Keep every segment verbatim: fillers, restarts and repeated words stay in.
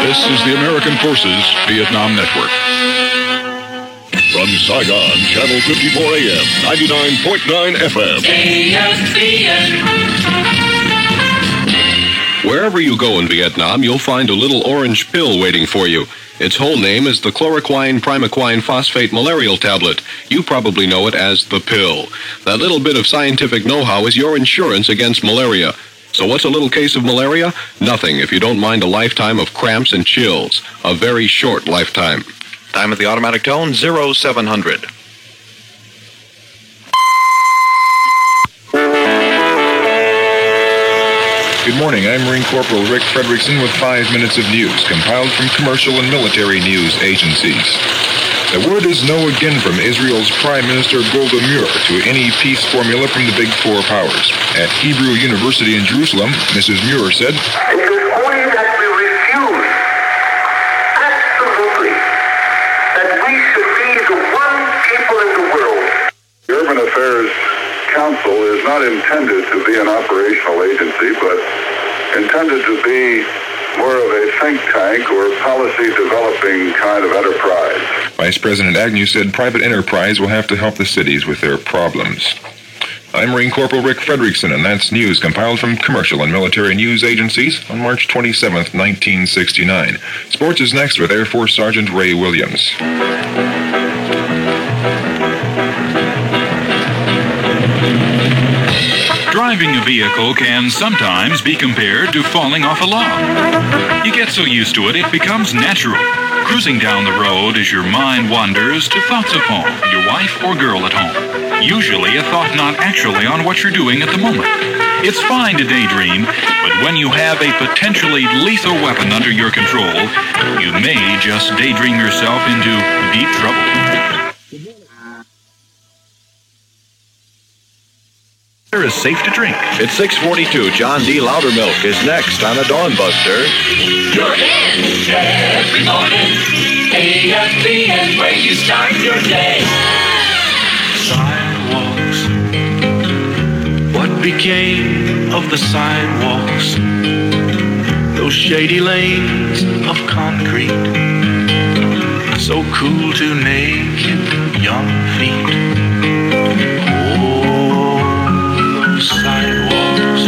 This is the American Forces Vietnam Network. From Saigon, Channel fifty-four A M, ninety-nine point nine F M. A S V N. Wherever you go in Vietnam, you'll find a little orange pill waiting for you. Its whole name is the chloroquine primaquine phosphate malarial tablet. You probably know it as the pill. That little bit of scientific know-how is your insurance against malaria. So what's a little case of malaria? Nothing if you don't mind a lifetime of cramps and chills. A very short lifetime. Time of the automatic tone, zero seven hundred. Good morning. I'm Marine Corporal Rick Fredrickson with five minutes of news, compiled from commercial and military news agencies. The word is no again from Israel's Prime Minister Golda Meir to any peace formula from the Big Four powers. At Hebrew University in Jerusalem, Missus Meir said, "It is only that we refuse, absolutely, that we should be the one people in the world." The Urban Affairs Council is not intended to be an operational agency, but intended to be more of a think tank or policy-developing kind of enterprise. Vice President Agnew said private enterprise will have to help the cities with their problems. I'm Marine Corporal Rick Fredrickson, and that's news compiled from commercial and military news agencies on March twenty-seventh, nineteen sixty-nine. Sports is next with Air Force Sergeant Ray Williams. Driving a vehicle can sometimes be compared to falling off a log. You get so used to it, it becomes natural. Cruising down the road as your mind wanders to thoughts of home, your wife or girl at home. Usually a thought not actually on what you're doing at the moment. It's fine to daydream, but when you have a potentially lethal weapon under your control, you may just daydream yourself into deep trouble. Is safe to drink. It's six forty-two. John D. Loudermilk is next on the Dawn Buster. You're in every morning. A S V N, where you start your day. Sidewalks. What became of the sidewalks? Those shady lanes of concrete, so cool to naked young feet. Sidewalks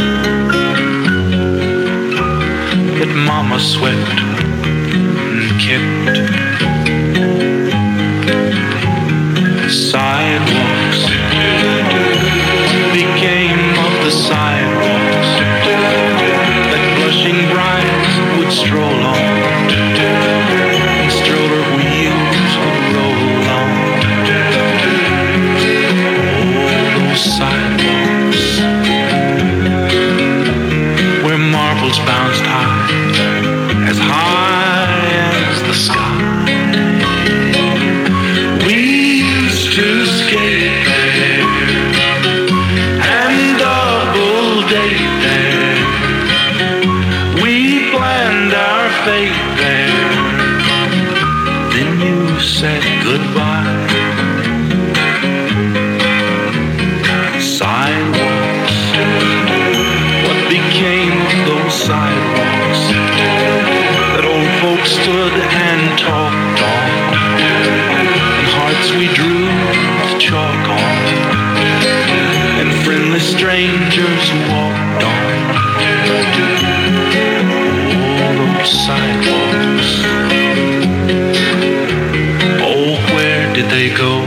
that Mama swept and kept. Sidewalks became of the sidewalks that blushing brides would stroll on, and stroller wheels would roll on. Oh, those sidewalks bounced high, as high as the sky. We used to skate there and double date there. We planned our fate there. Then you said goodbye. Sidewalks, what became sidewalks that old folks stood and talked on, and hearts we drew with chalk on, and friendly strangers walked on. All those sidewalks, oh, where did they go?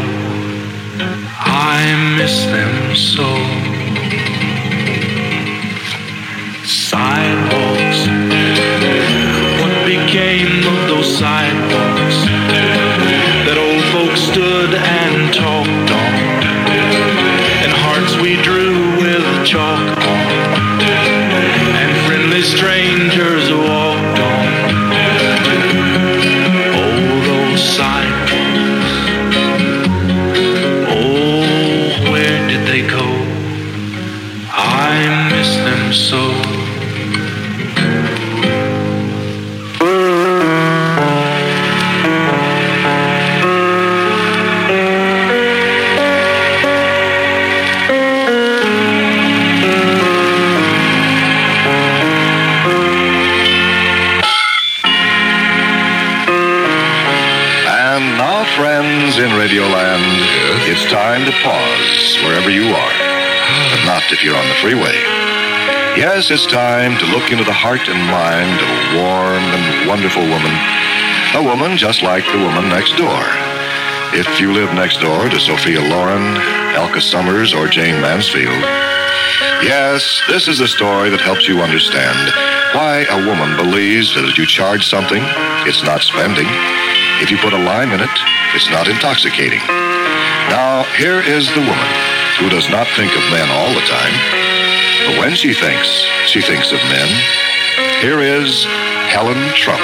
I miss them so. Sidewalks, what became of those sidewalks that old folks stood and talked on, and hearts we drew with chalk on, and friendly strangers walked on. Oh, those sidewalks, Radioland. Yes? It's time to pause wherever you are, but not if you're on the freeway. Yes, it's time to look into the heart and mind of a warm and wonderful woman. A woman just like the woman next door. If you live next door to Sophia Loren, Elka Summers, or Jane Mansfield. Yes, this is a story that helps you understand why a woman believes that if you charge something, it's not spending. If you put a lime in it, it's not intoxicating. Now, here is the woman who does not think of men all the time, but when she thinks, she thinks of men. Here is Helen Trump.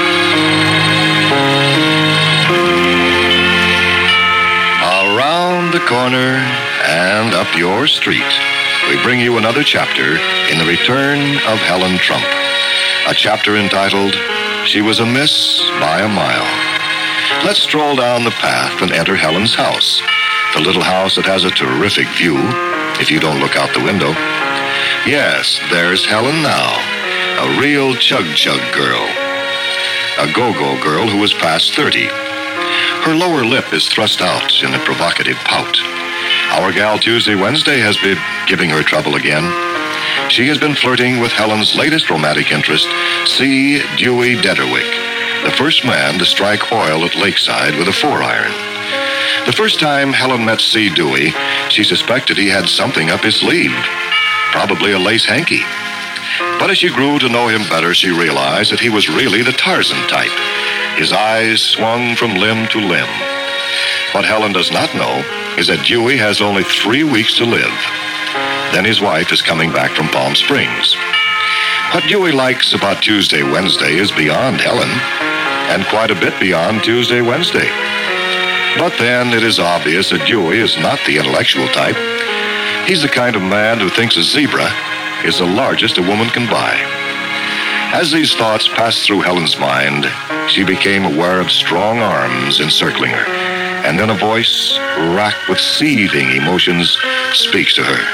Around the corner and up your street, we bring you another chapter in the return of Helen Trump. A chapter entitled, She Was a Miss by a Mile. Let's stroll down the path and enter Helen's house. The little house that has a terrific view, if you don't look out the window. Yes, there's Helen now, a real chug-chug girl. A go-go girl who is past thirty. Her lower lip is thrust out in a provocative pout. Our gal Tuesday Wednesday has been giving her trouble again. She has been flirting with Helen's latest romantic interest, C. Dewey Dedderwick, the first man to strike oil at Lakeside with a four-iron. The first time Helen met C. Dewey, she suspected he had something up his sleeve, probably a lace hanky. But as she grew to know him better, she realized that he was really the Tarzan type. His eyes swung from limb to limb. What Helen does not know is that Dewey has only three weeks to live. Then his wife is coming back from Palm Springs. What Dewey likes about Tuesday Wednesday is beyond Helen, and quite a bit beyond Tuesday Wednesday. But then it is obvious that Dewey is not the intellectual type. He's the kind of man who thinks a zebra is the largest a woman can buy. As these thoughts passed through Helen's mind, she became aware of strong arms encircling her, and then a voice, racked with seething emotions, speaks to her.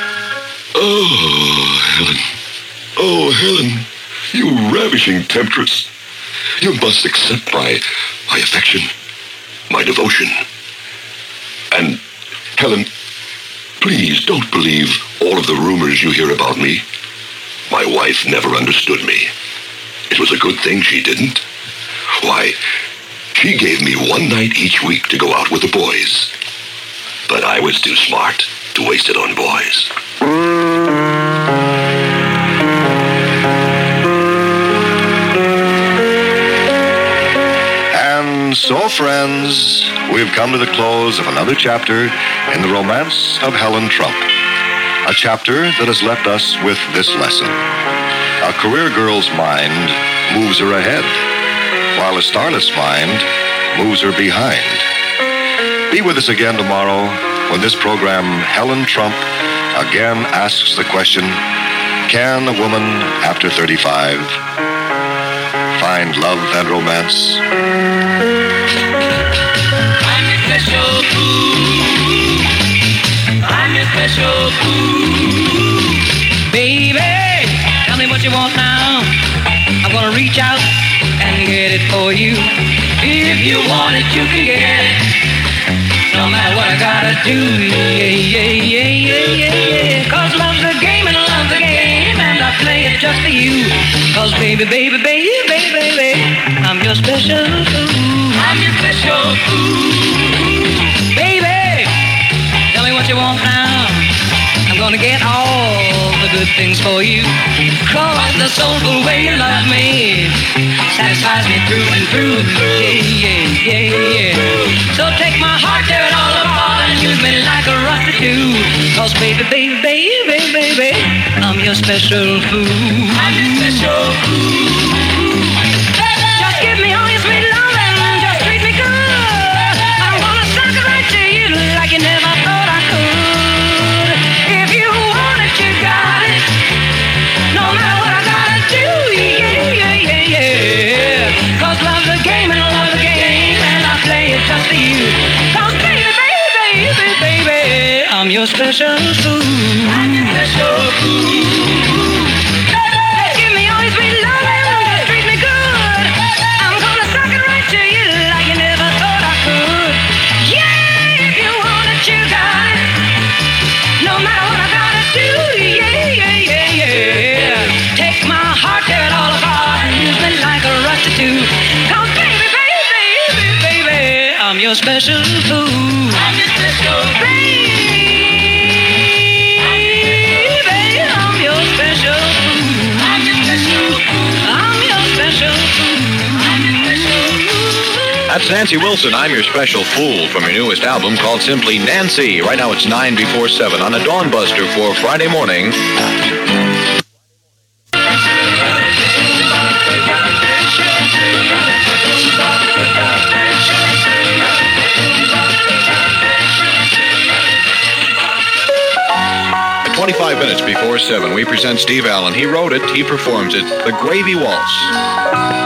Oh, Helen. Oh, Helen, you ravishing temptress. You must accept my, my affection, my devotion. And, Helen, please don't believe all of the rumors you hear about me. My wife never understood me. It was a good thing she didn't. Why, she gave me one night each week to go out with the boys. But I was too smart to waste it on boys. And so, friends, we've come to the close of another chapter in the romance of Helen Trump. A chapter that has left us with this lesson. A career girl's mind moves her ahead, while a starlet's mind moves her behind. Be with us again tomorrow when this program, Helen Trump, again asks the question, can a woman after thirty-five find love and romance? I'm your special food. I'm your special food. Baby, tell me what you want now. I'm gonna reach out and get it for you. If you want it, you can get it. No matter what I gotta do, yeah, yeah, yeah, yeah, yeah, yeah. Cause love's a game and love's a game, and I play it just for you. Cause baby, baby, baby, baby, baby, I'm your special food. I'm your special food. Baby, tell me what you want now. I'm gonna get all the good things for you. Cause the soulful way you love me satisfies me through and through. Yeah, yeah, yeah, yeah. So take my heart, tear it all apart, and use me like a prostitute. Cause baby, baby, baby, baby, baby, I'm your special food. I'm your special food. Just give me all your sweet love and just treat me good. I'm gonna suck it right to you like you never thought I could. If you want it, you got it. No matter what I gotta do, yeah, yeah, yeah, yeah. Cause love's a game and love's a game, and I play it just for you. Cause baby, baby, baby, baby, I'm your special food. I'm your special food. Give me all your sweet love and just treat me good. I'm gonna suck it right to you like you never thought I could. Yeah! to do. 'Cause baby, baby, baby, baby, I'm your special food. I'm your special baby, I'm your special food. I'm your special food. I'm your special food. I'm your special food. That's Nancy Wilson, I'm Your Special Fool, from her newest album called simply Nancy. Right now it's nine before seven on a Dawn Buster for Friday morning. twenty-five minutes before seven, we present Steve Allen. He wrote it, he performs it, The Gravy Waltz.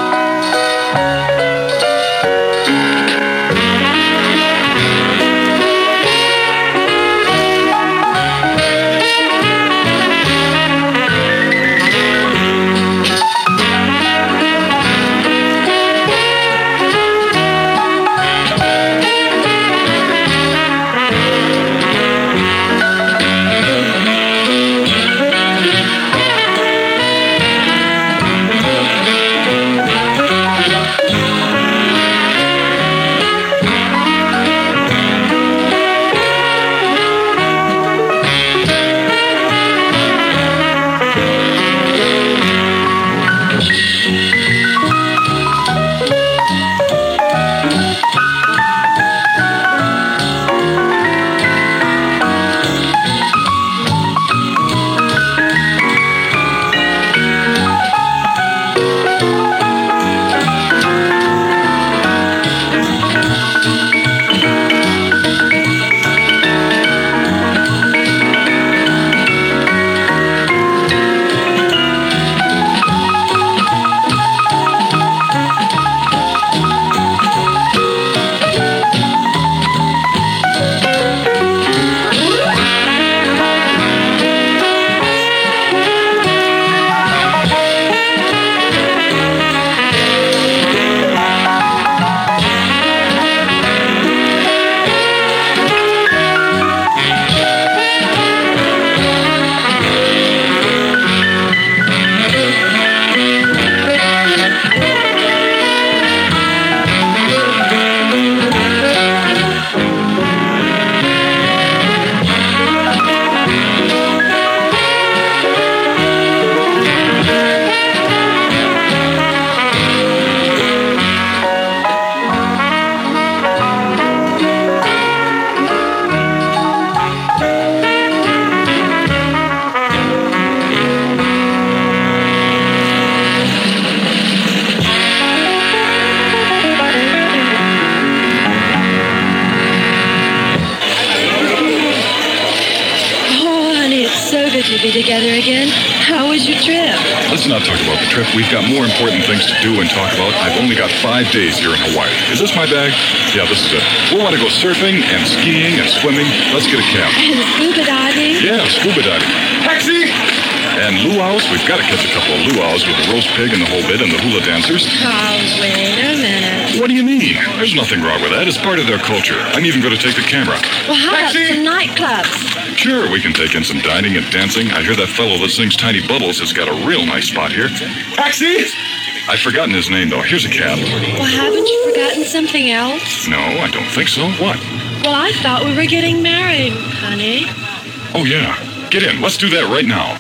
Together again. How was your trip? Let's not talk about the trip. We've got more important things to do and talk about. I've only got five days here in Hawaii. Is this my bag? Yeah, this is it. We want to go surfing and skiing and swimming. Let's get a cab. And scuba diving? Yeah, scuba diving. Taxi! And luau's. We've got to catch a couple of luau's with the roast pig and the whole bit and the hula dancers. Oh, wait a minute. What do you mean? There's nothing wrong with that. It's part of their culture. I'm even going to take the camera. Well, how about some nightclubs? Sure, we can take in some dining and dancing. I hear that fellow that sings Tiny Bubbles has got a real nice spot here. Taxi! I've forgotten his name, though. Here's a cab. Well, haven't you forgotten something else? No, I don't think so. What? Well, I thought we were getting married, honey. Oh, yeah. Get in. Let's do that right now.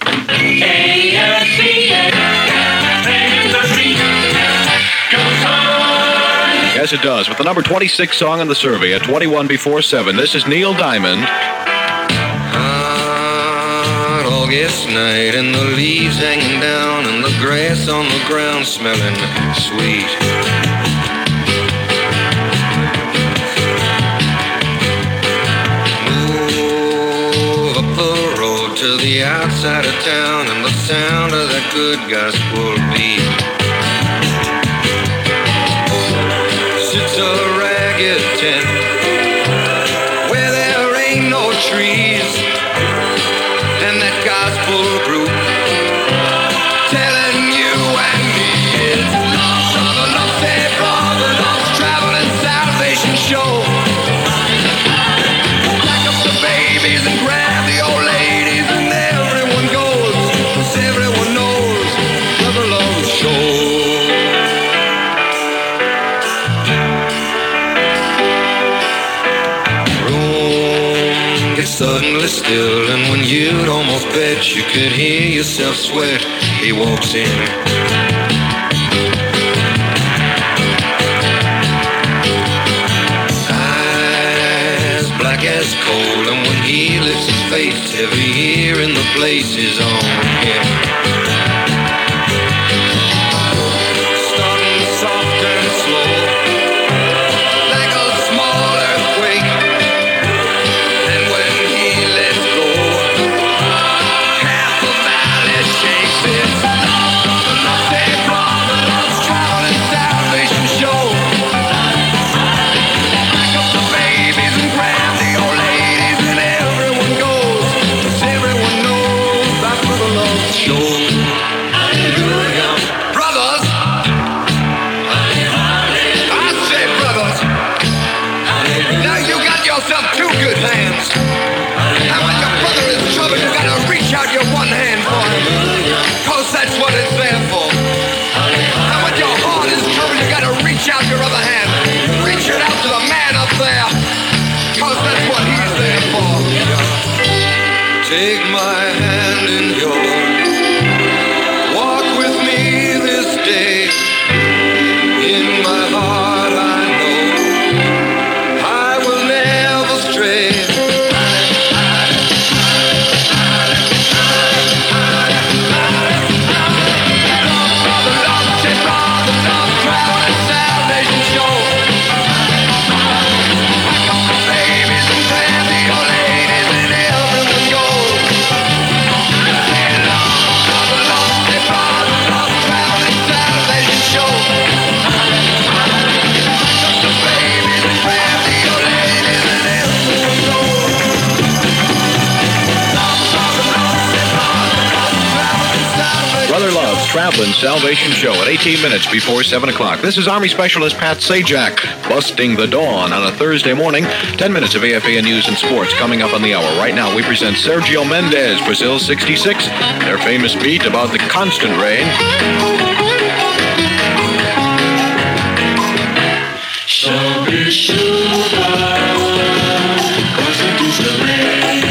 Yes, it does. With the number twenty-six song on the survey at twenty-one before seven, this is Neil Diamond. Hot August night and the leaves hanging down and the grass on the ground smelling sweet. Move up the road to the outside of town and the sound of that good gospel beat. Sits a ragged tent where there ain't no trees, and that gospel group telling you and me it's lost for the lost saved for the lost traveling salvation show. Pack up the babies and grab the old ladies and everyone goes, 'cause everyone knows brother loves the show. body suddenly still, and when you'd almost bet you could hear yourself sweat, he walks in. Eyes black as coal, and when he lifts his face, every ear in the place is on him. Starting soft and slow, like a small earthquake, and when he lets go, half the valley shakes. It's the Lost Brother Love's Traveling Salvation Show. Back up the babies and grab the old ladies, and everyone goes, 'cause everyone knows that's Brother Love's show. Hallelujah. Brothers, I say brothers, now you got yourself two good hands. And when your brother is in trouble, you gotta reach out your one hand for him, 'cause that's what it's there for. And when your heart is in trouble, you gotta reach out your other hand. Reach it out to the man up there, 'cause that's what he's there for. Take my hand in yours, walk with me this day. In my heart I know I will never stray. Brother Love's Traveling Salvation Show at eighteen minutes before seven o'clock. This is Army Specialist Pat Sajak, busting the dawn on a Thursday morning. ten minutes of A F A N News and Sports coming up on the hour. Right now, we present Sergio Mendes, Brazil sixty-six, their famous beat about the constant rain. Sobre chuva, constant is the rain.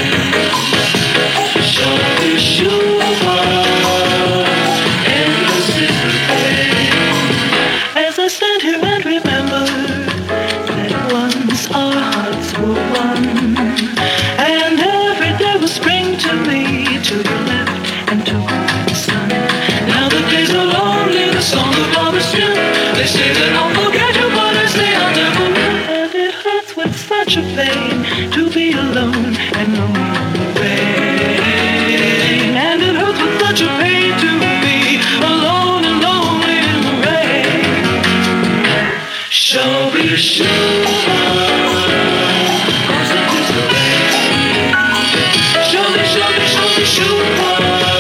Sobre chuva, endless is the pain. As I stand here and remember that once our hearts were one, and every day was spring to me, to the left and to the sun. Now the days are lonely, the songs of love are still. They say that I'll forget you, but I say I'll never will. And it hurts with such a pain to be alone and lonely in the rain. And it hurts with such a pain to be alone and lonely in the rain. Shall be sure, 'cause it is the rain. Shall be, shall be, shall be sure.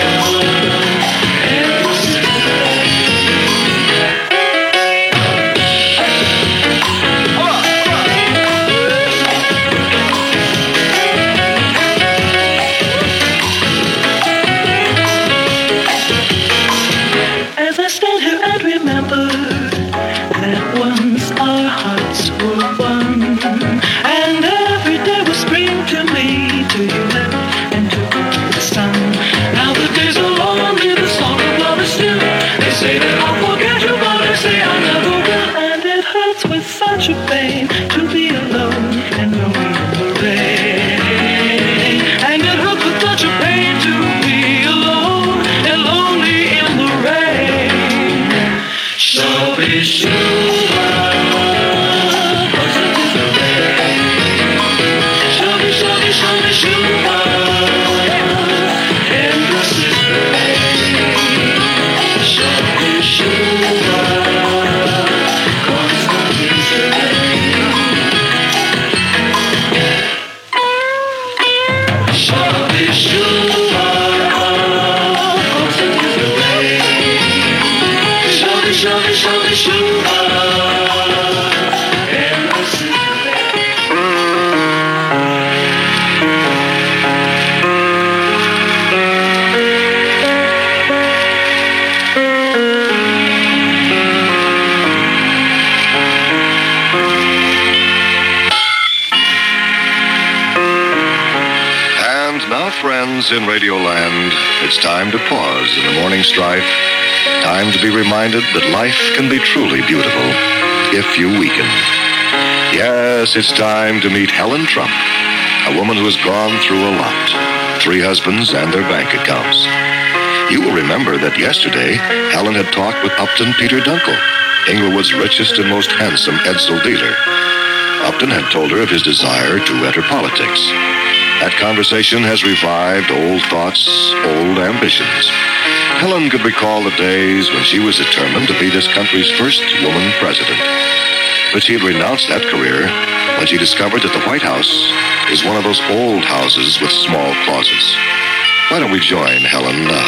Such a pain to be alone and lonely in the rain. And it hurts with such a pain to be alone and lonely in the rain. So be sure, 'cause friends in Radioland, it's time to pause in the morning strife. Time to be reminded that life can be truly beautiful if you weaken. Yes, it's time to meet Helen Trump, a woman who has gone through a lot. Three husbands and their bank accounts. You will remember that yesterday, Helen had talked with Upton Peter Dunkel, Inglewood's richest and most handsome Edsel dealer. Upton had told her of his desire to enter politics. That conversation has revived old thoughts, old ambitions. Helen could recall the days when she was determined to be this country's first woman president. But she had renounced that career when she discovered that the White House is one of those old houses with small closets. Why don't we join Helen now?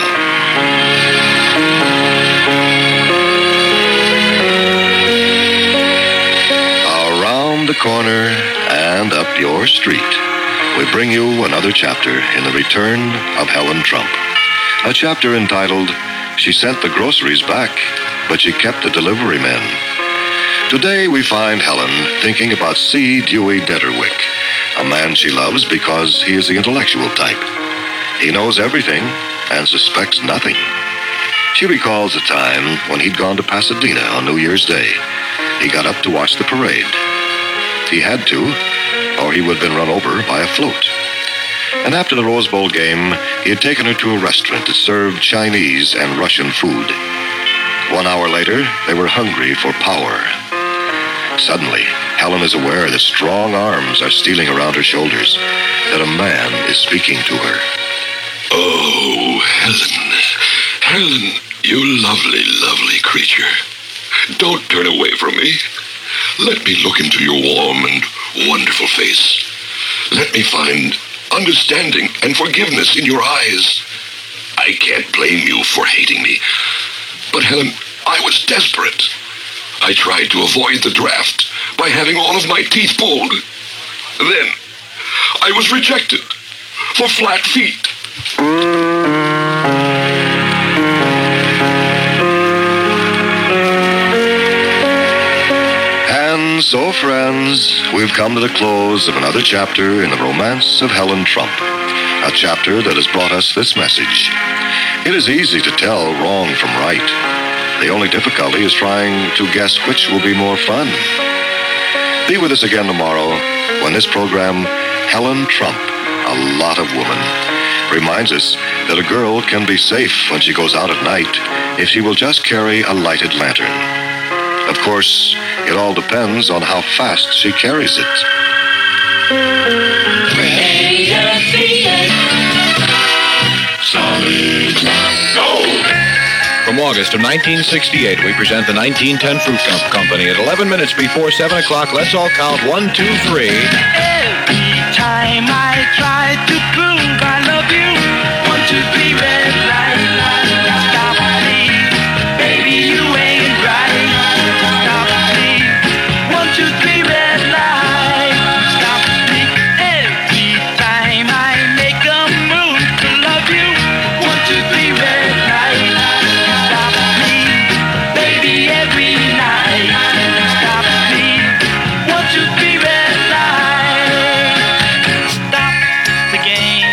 Around the corner and up your street, we bring you another chapter in the return of Helen Trump. A chapter entitled, She Sent the Groceries Back, but She Kept the Delivery Men. Today we find Helen thinking about C. Dewey Detterwick, a man she loves because he is the intellectual type. He knows everything and suspects nothing. She recalls a time when he'd gone to Pasadena on New Year's Day. He got up to watch the parade. He had to, or he would have been run over by a float. And after the Rose Bowl game, he had taken her to a restaurant that served Chinese and Russian food. One hour later, they were hungry for power. Suddenly, Helen is aware that strong arms are stealing around her shoulders, that a man is speaking to her. Oh, Helen. Helen, you lovely, lovely creature. Don't turn away from me. Let me look into your warm and wonderful face. Let me find understanding and forgiveness in your eyes. I can't blame you for hating me. But Helen, I was desperate. I tried to avoid the draft by having all of my teeth pulled. Then, I was rejected for flat feet. And so, friends, we've come to the close of another chapter in the romance of Helen Trump. A chapter that has brought us this message. It is easy to tell wrong from right. The only difficulty is trying to guess which will be more fun. Be with us again tomorrow when this program, Helen Trump, A Lot of Woman, reminds us that a girl can be safe when she goes out at night if she will just carry a lighted lantern. Of course, it all depends on how fast she carries it. Solid gold. From August of nineteen sixty-eight, we present the nineteen ten Fruit Com- Company. At eleven minutes before seven o'clock, let's all count one, two, three. Every time I try to prove I love you, one, two, three, red light, stop me. Baby, you ain't right. Stop me. One, two, three, red light, stop me. Every time I make a move to love you, one, two, three, red light, stop me. Baby, every night, stop me. One, two, three, red light, stop the game.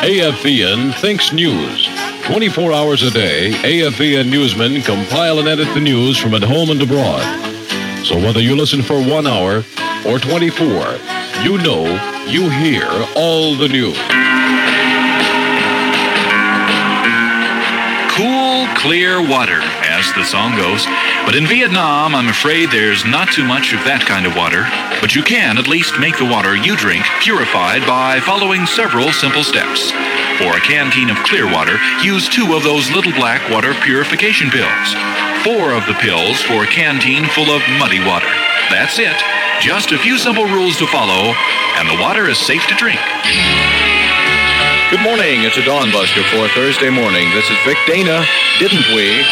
A F V N Thinks News. twenty-four hours a day, A F V N newsmen compile and edit the news from at home and abroad. So whether you listen for one hour or twenty-four, you know you hear all the news. Cool, clear water, as the song goes. But in Vietnam, I'm afraid there's not too much of that kind of water. But you can at least make the water you drink purified by following several simple steps. For a canteen of clear water, use two of those little black water purification pills. Four of the pills for a canteen full of muddy water. That's it. Just a few simple rules to follow, and the water is safe to drink. Good morning. It's a Dawn Buster for Thursday morning. This is Vic Dana. Didn't we?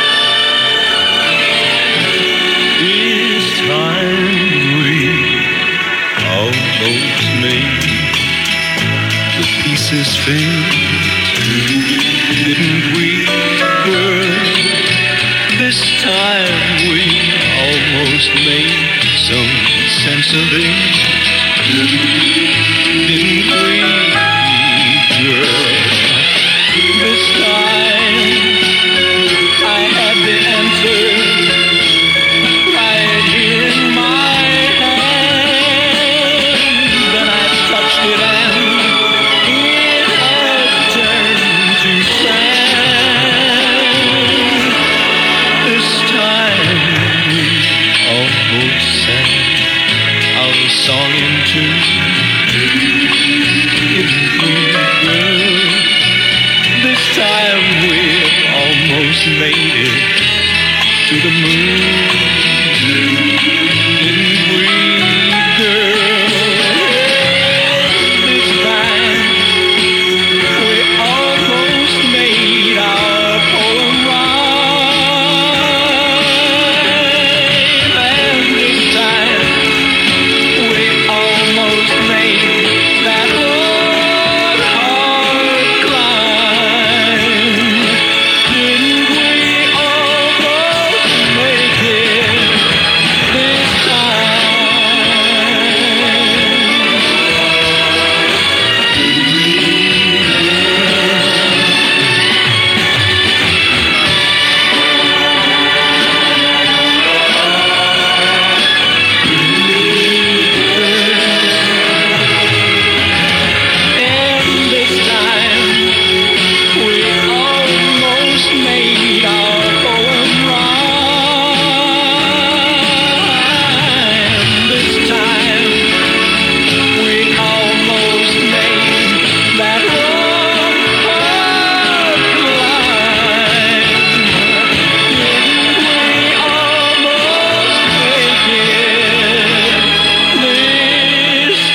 This time we almost made the pieces fit. Didn't we, girl? This time we almost made some sense of it. Didn't we, girl? This time I had the answer right here in my hand. Then I touched it and it had turned to sand. This time we almost sang our song in tune. This time we almost made it to the moon. Didn't we, girl? This time we almost made our poem rhyme. And this time we almost made that road hard climb. Didn't we almost make it this time? And this time we almost made our poem rhyme. This time we almost made that road hard climb. Didn't we almost make it this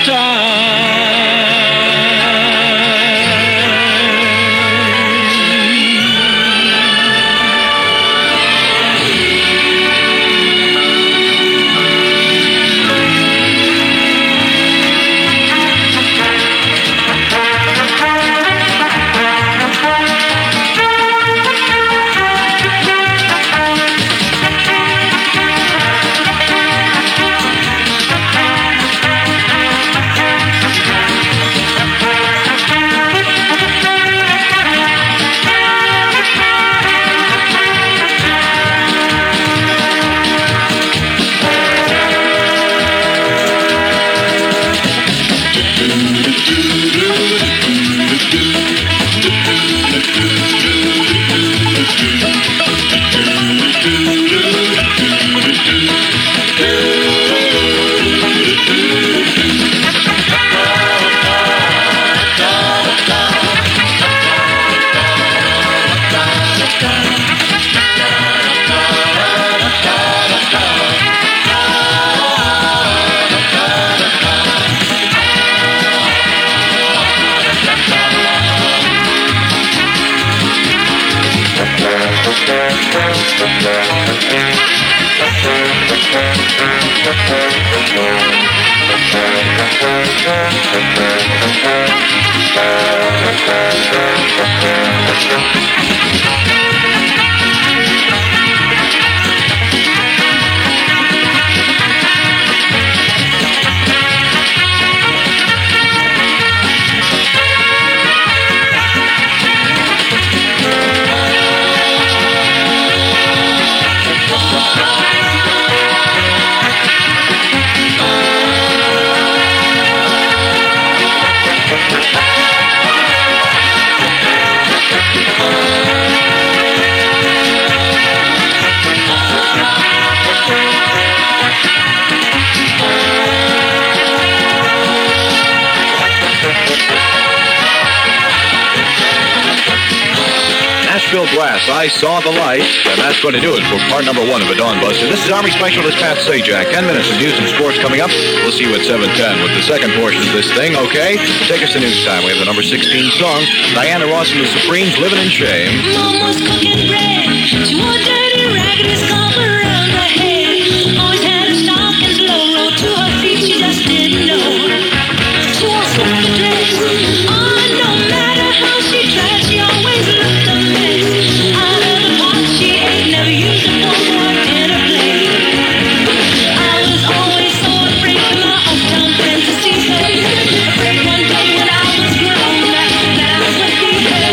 Nashville Brass, I Saw the Light. And that's going to do it for part number one of a Dawn Buster. This is Army Specialist Pat Sajak. Ten minutes of news and sports coming up. We'll see you at seven ten with the second portion of this thing, okay? Take us to news time. We have the number sixteen song, Diana Ross and the Supremes, Living in Shame. Mom was cooking bread. She wore dirty, raggedy scarf around her head. Always had her stockings low, low to her feet. She just didn't know. She wore a silk dress. Oh, no matter how she tried, she always looked a mess. Out of the pot she ate, never used a fork or a dinner plate. I was always so afraid for my hometown friends to see her. Afraid one day when I was grown that that I would be her.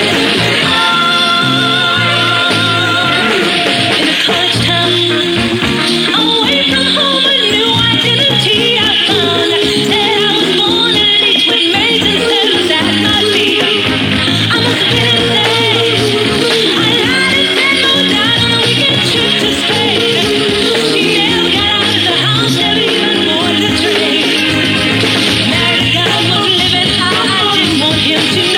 In a college town, away from home, a new identity I found. Said I was born in an east with maids instead of that my feet. I must have been insane. I lied and said no doubt on a weekend trip to Spain. She never got out of the house, never even boarded the train. Married guy was living how I didn't want him to know.